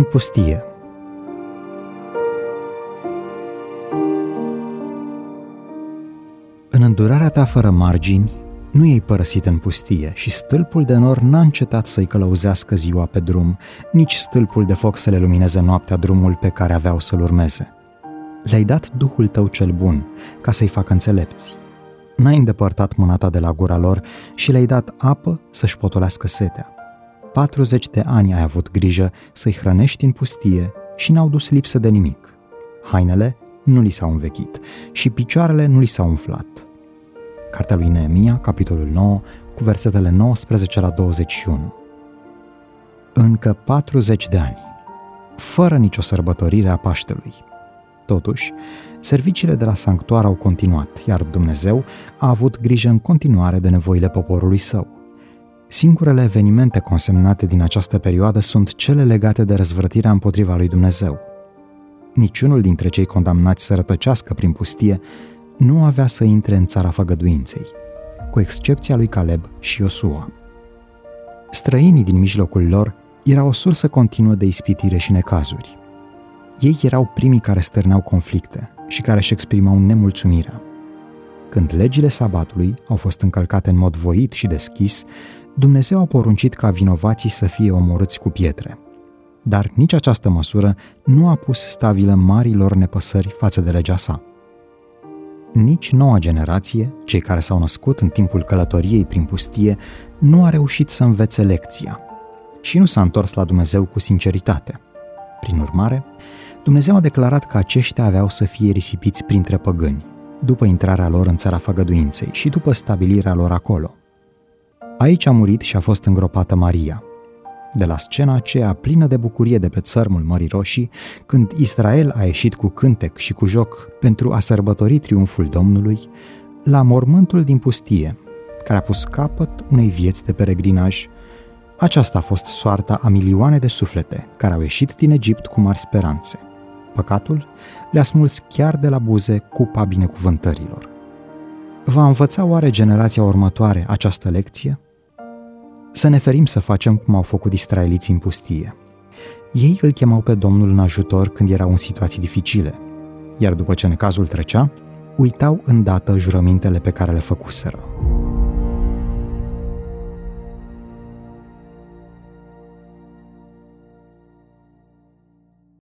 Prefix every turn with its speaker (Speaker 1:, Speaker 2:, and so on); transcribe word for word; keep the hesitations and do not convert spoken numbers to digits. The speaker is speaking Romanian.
Speaker 1: în pustie. În îndurarea ta fără margini, nu i-ai părăsit în pustie și stâlpul de nor n-a încetat să-i călăuzească ziua pe drum, nici stâlpul de foc să le lumineze noaptea drumul pe care aveau să-l urmeze. Le-ai dat Duhul tău cel bun, ca să-i facă înțelepți. N-ai îndepărtat mâna ta de la gura lor și le-ai dat apă să-și potolească setea. patruzeci de ani ai avut grijă să-i hrănești în pustie și n-au dus lipsă de nimic. Hainele nu li s-au învechit și picioarele nu li s-au umflat. Cartea lui Neemia, capitolul nouă, cu versetele nouăsprezece la douăzeci și unu. Încă patruzeci de ani, fără nicio sărbătorire a Paștelui. Totuși, serviciile de la sanctuar au continuat, iar Dumnezeu a avut grijă în continuare de nevoile poporului său. Singurele evenimente consemnate din această perioadă sunt cele legate de răzvrătirea împotriva lui Dumnezeu. Niciunul dintre cei condamnați să rătăcească prin pustie nu avea să intre în țara făgăduinței, cu excepția lui Caleb și Iosua. Străinii din mijlocul lor erau o sursă continuă de ispitire și necazuri. Ei erau primii care stârneau conflicte și care își exprimau nemulțumirea. Când legile sabatului au fost încălcate în mod voit și deschis, Dumnezeu a poruncit ca vinovații să fie omorâți cu pietre. Dar nici această măsură nu a pus stabilă marilor nepăsări față de legea sa. Nici noua generație, cei care s-au născut în timpul călătoriei prin pustie, nu a reușit să învețe lecția și nu s-a întors la Dumnezeu cu sinceritate. Prin urmare, Dumnezeu a declarat că aceștia aveau să fie risipiți printre păgâni, după intrarea lor în țara făgăduinței și după stabilirea lor acolo. Aici a murit și a fost îngropată Maria. De la scena aceea plină de bucurie de pe țărmul Mării Roșii, când Israel a ieșit cu cântec și cu joc pentru a sărbători triumful Domnului, la mormântul din pustie, care a pus capăt unei vieți de peregrinaj, aceasta a fost soarta a milioane de suflete care au ieșit din Egipt cu mari speranțe. Păcatul le-a smuls chiar de la buze cupa binecuvântărilor. Va învăța oare generația următoare această lecție? Să ne ferim să facem cum au făcut israeliții în pustie. Ei îl chemau pe Domnul în ajutor când erau în situații dificile, iar după ce necazul trecea, uitau îndată jurămintele pe care le făcuseră.